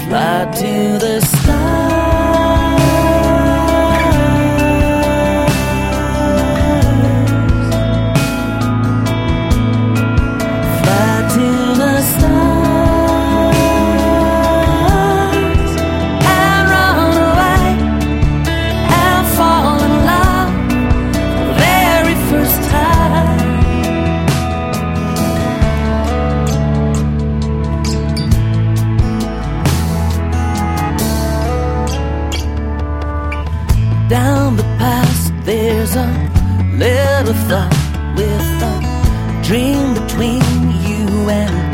fly to the stars. Down the past there's a little thought with a dream between you and